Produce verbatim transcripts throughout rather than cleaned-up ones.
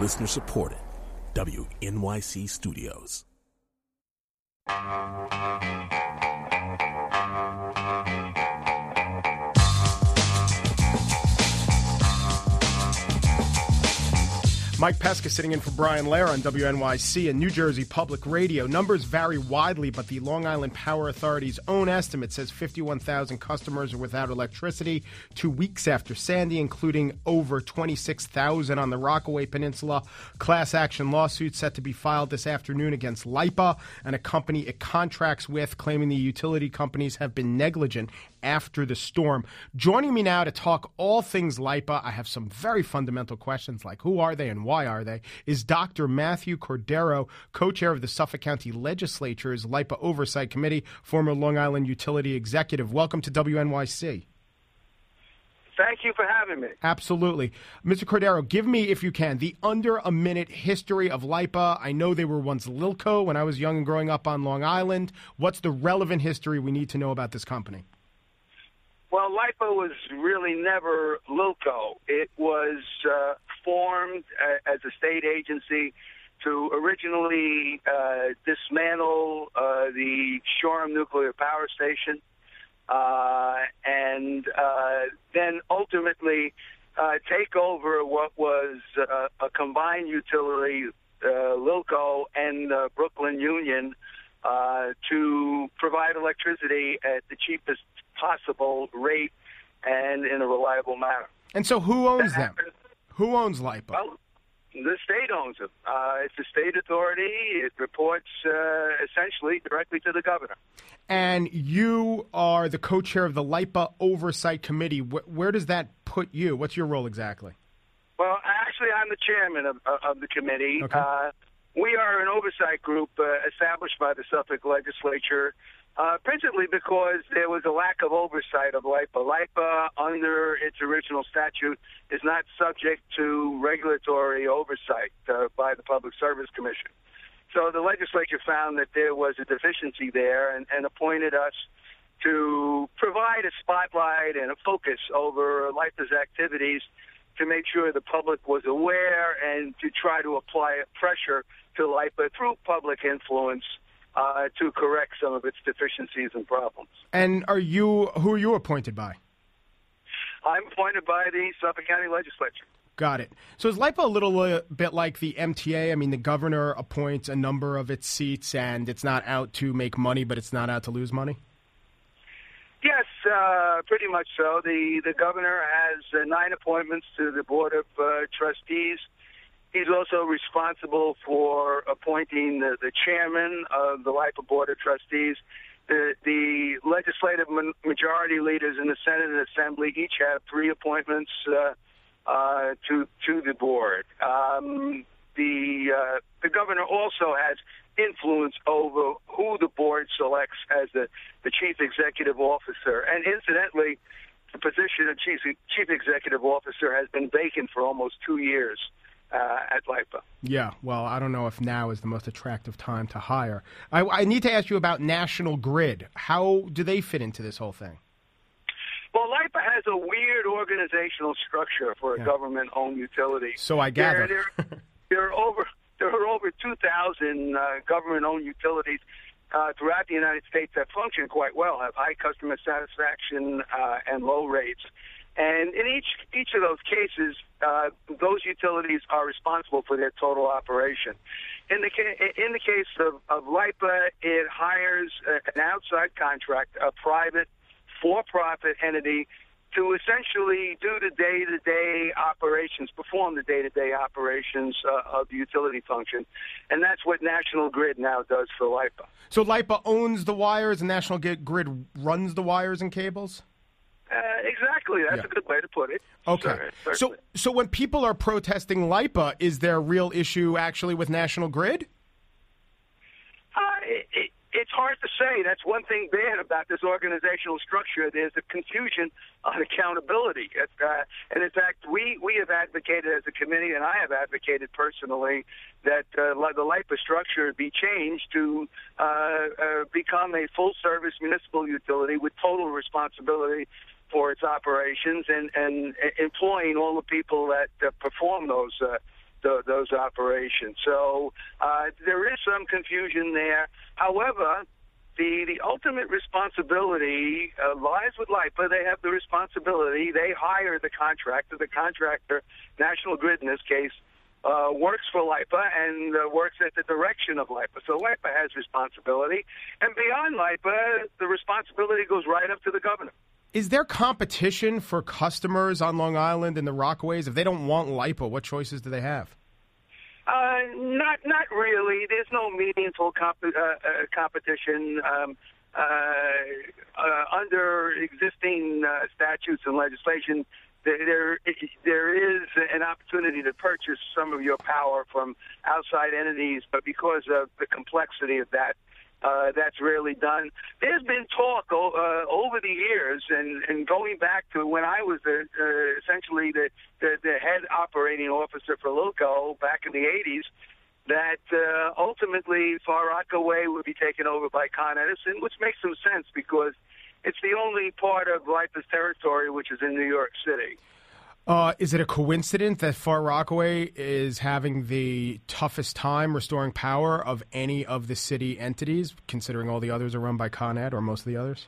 Listener supported. W N Y C Studios. Mike Pesca sitting in for Brian Lehrer on W N Y C and New Jersey Public Radio. Numbers vary widely, but the Long Island Power Authority's own estimate says fifty-one thousand customers are without electricity two weeks after Sandy, including over twenty-six thousand on the Rockaway Peninsula. Class action lawsuit set to be filed this afternoon against LIPA and a company it contracts with, claiming the utility companies have been negligent after the storm. Joining me now to talk all things LIPA, I have some very fundamental questions like who are they and why are they, is Doctor Matthew Cordero, co-chair of the Suffolk County Legislature's LIPA Oversight Committee, former Long Island utility executive. Welcome to W N Y C. Thank you for having me. Absolutely. Mister Cordero, give me, if you can, the under-a-minute history of LIPA. I know they were once Lilco when I was young and growing up on Long Island. What's the relevant history we need to know about this company? Well, LIPA was really never Lilco. It was uh, formed uh, as a state agency to originally uh, dismantle uh, the Shoreham Nuclear Power Station uh, and uh, then ultimately uh, take over what was uh, a combined utility, uh, Lilco and uh, Brooklyn Union, uh, to provide electricity at the cheapest possible rate and in a reliable manner. And so who owns them? Who owns LIPA? Well, the state owns them. Uh, it's a state authority. It reports uh, essentially directly to the governor. And you are the co-chair of the LIPA Oversight Committee. Where, where does that put you? What's your role exactly? Well, actually, I'm the chairman of, of the committee. Okay. Uh, we are an oversight group uh, established by the Suffolk Legislature, Uh, principally because there was a lack of oversight of LIPA. LIPA, under its original statute, is not subject to regulatory oversight uh, by the Public Service Commission. So the legislature found that there was a deficiency there and, and appointed us to provide a spotlight and a focus over LIPA's activities to make sure the public was aware and to try to apply pressure to LIPA through public influence Uh, to correct some of its deficiencies and problems. And are you who are you appointed by? I'm appointed by the Suffolk County Legislature. Got it. So is LIPA a little uh, bit like the M T A? I mean, the governor appoints a number of its seats, and it's not out to make money, but it's not out to lose money? Yes, uh, pretty much so. The, the governor has uh, nine appointments to the Board of uh, Trustees. He's also responsible for appointing the, the chairman of the LIPA Board of Trustees. The, the legislative ma- majority leaders in the Senate and Assembly each have three appointments uh, uh, to to the board. Um, the uh, the governor also has influence over who the board selects as the, the chief executive officer. And incidentally, the position of chief chief executive officer has been vacant for almost two years. Uh, at LIPA. Yeah, well, I don't know if now is the most attractive time to hire. I, I need to ask you about National Grid. How do they fit into this whole thing? Well, LIPA has a weird organizational structure for a yeah. government-owned utility. So I gather. There, there, there are over there are over two thousand uh, government-owned utilities uh, throughout the United States that function quite well, have high customer satisfaction uh, and low rates. And in each each of those cases, uh, those utilities are responsible for their total operation. In the ca- in the case of, of LIPA, it hires a, an outside contract, a private, for-profit entity, to essentially do the day-to-day operations, perform the day-to-day operations uh, of the utility function, and that's what National Grid now does for LIPA. So LIPA owns the wires, and National Grid runs the wires and cables? Uh, exactly. That's yeah. a good way to put it. Okay. Sure, so so when people are protesting LIPA, is there a real issue actually with National Grid? Uh, it, it, it's hard to say. That's one thing bad about this organizational structure. There's a confusion on accountability. Uh, and, in fact, we, we have advocated as a committee, and I have advocated personally, that uh, the LIPA structure be changed to uh, uh, become a full-service municipal utility with total responsibility for its operations and, and employing all the people that uh, perform those uh, th- those operations. So uh, there is some confusion there. However, the, the ultimate responsibility uh, lies with LIPA. They have the responsibility. They hire the contractor. The contractor, National Grid in this case, uh, works for LIPA and uh, works at the direction of LIPA. So LIPA has responsibility. And beyond LIPA, the responsibility goes right up to the governor. Is there competition for customers on Long Island and the Rockaways? If they don't want LIPA, what choices do they have? Uh, not not really. There's no meaningful comp- uh, uh, competition. Um, uh, uh, under existing uh, statutes and legislation, there there is an opportunity to purchase some of your power from outside entities, but because of the complexity of that, Uh, that's rarely done. There's been talk uh, over the years, and, and going back to when I was the, uh, essentially the, the, the head operating officer for LILCO back in the eighties, that uh, ultimately Far Rockaway would be taken over by Con Edison, which makes some sense because it's the only part of LIPA's territory which is in New York City. Uh, is it a coincidence that Far Rockaway is having the toughest time restoring power of any of the city entities, considering all the others are run by Con Ed, or most of the others?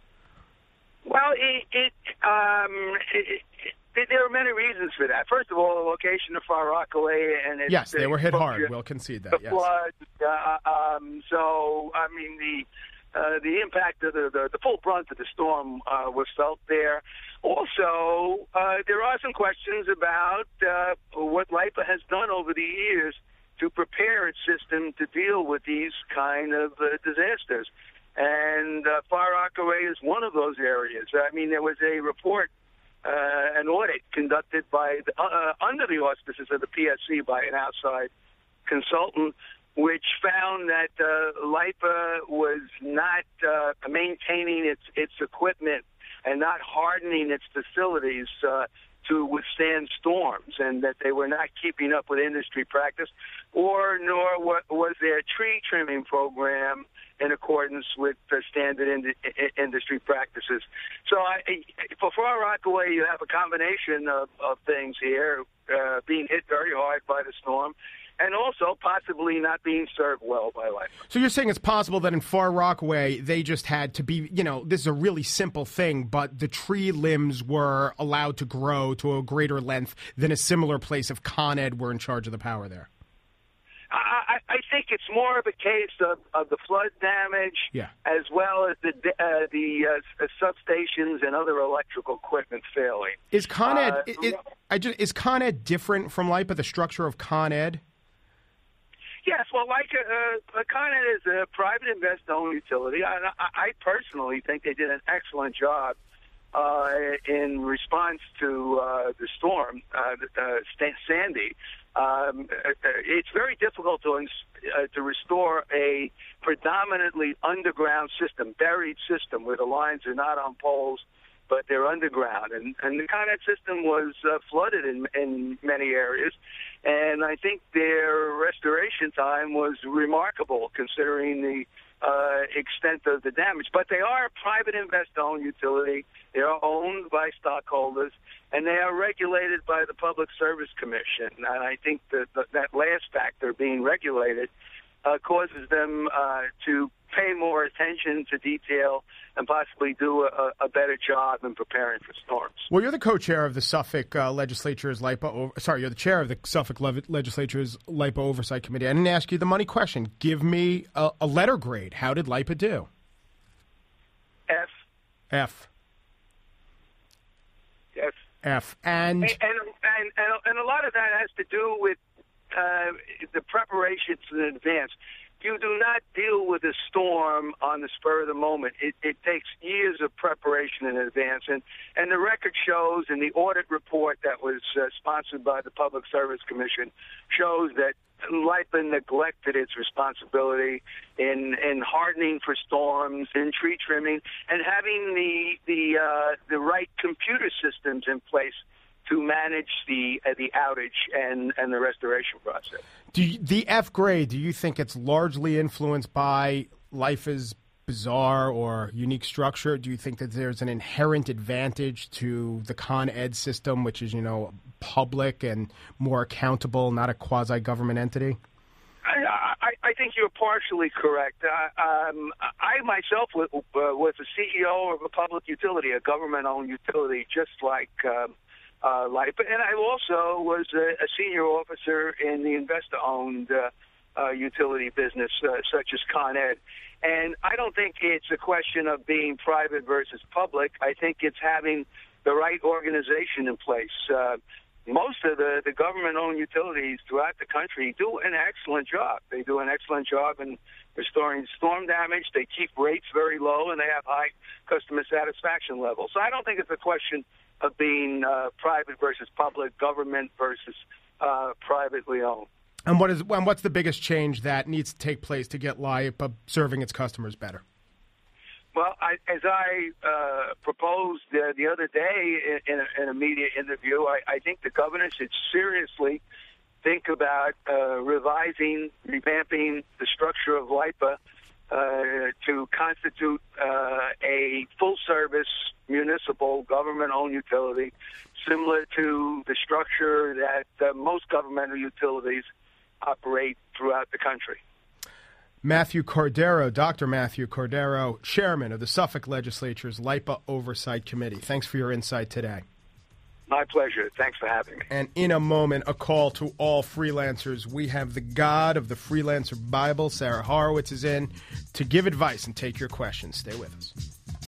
Well, it, it, um, it, it, there are many reasons for that. First of all, the location of Far Rockaway and its, yes, they were hit uh, hard. We'll concede that. The yes. flood. Uh, um, so, I mean, the uh, the impact of the, the the full brunt of the storm uh, was felt there. Also, uh, there are some questions about uh, what LIPA has done over the years to prepare its system to deal with these kind of uh, disasters. And uh, Far Rockaway is one of those areas. I mean, there was a report, uh, an audit conducted by the, uh, under the auspices of the P S C by an outside consultant, which found that uh, LIPA was not uh, maintaining its its equipment and not hardening its facilities uh, to withstand storms, and that they were not keeping up with industry practice, or nor what, was there a tree trimming program in accordance with the standard ind- industry practices. So I, for Far Rockaway, you have a combination of, of things here, uh, being hit very hard by the storm, and also possibly not being served well by LIPA. So you're saying it's possible that in Far Rockaway, they just had to be, you know, this is a really simple thing, but the tree limbs were allowed to grow to a greater length than a similar place if Con Ed were in charge of the power there? I, I think it's more of a case of, of the flood damage, yeah. as well as the uh, the uh, substations and other electrical equipment failing. Is Con Ed, uh, is, I just, is Con Ed different from LIPA, the structure of Con Ed? Yes, well, like uh, uh, Con Ed is a private investor-owned utility. I, I, I personally think they did an excellent job uh, in response to uh, the storm, uh, uh, Sandy. Um, it's very difficult to uh, to restore a predominantly underground system, buried system, where the lines are not on poles, but they're underground. And, and the Con Ed system was uh, flooded in, in many areas. And I think their restoration time was remarkable, considering the uh, extent of the damage. But they are a private investor-owned utility. They are owned by stockholders, and they are regulated by the Public Service Commission. And I think that that last factor, being regulated, uh, causes them uh, to pay more attention to detail and possibly do a, a better job in preparing for storms. Well, you're the co-chair of the Suffolk uh, Legislature's LIPA. Over, sorry, you're the chair of the Suffolk Le- Legislature's LIPA Oversight Committee. I didn't ask you the money question. Give me a, a letter grade. How did LIPA do? F. F. Yes. F. And and and, and, and a lot of that has to do with uh, the preparations in advance. You do not deal with a storm on the spur of the moment. It, it takes years of preparation in advance. And, and the record shows, and the audit report that was uh, sponsored by the Public Service Commission shows that LIPA neglected its responsibility in, in hardening for storms, in tree trimming, and having the, the, uh, the right computer systems in place to manage the uh, the outage and, and the restoration process. Do you, the F grade, do you think it's largely influenced by LIPA's bizarre or unique structure? Do you think that there's an inherent advantage to the Con Ed system, which is, you know, public and more accountable, not a quasi-government entity? I, I, I think you're partially correct. Uh, um, I myself was, uh, was the C E O of a public utility, a government-owned utility, just like um, uh, LIPA, and I also was a, a senior officer in the investor-owned uh, uh, utility business, uh, such as Con Ed. And I don't think it's a question of being private versus public. I think it's having the right organization in place. Uh, Most of the, the government-owned utilities throughout the country do an excellent job. They do an excellent job in restoring storm damage. They keep rates very low, and they have high customer satisfaction levels. So I don't think it's a question of being uh, private versus public, government versus uh, privately owned. And what is and what's the biggest change that needs to take place to get LIPA serving its customers better? Well, I, as I uh, proposed uh, the other day in, in, a, in a media interview, I, I think the governor should seriously think about uh, revising, revamping the structure of LIPA uh, to constitute uh, a full-service municipal government-owned utility, similar to the structure that uh, most governmental utilities operate throughout the country. Matthew Cordero, Doctor Matthew Cordero, chairman of the Suffolk Legislature's LIPA Oversight Committee. Thanks for your insight today. My pleasure. Thanks for having me. And in a moment, a call to all freelancers. We have the God of the Freelancer Bible, Sarah Horowitz, is in to give advice and take your questions. Stay with us.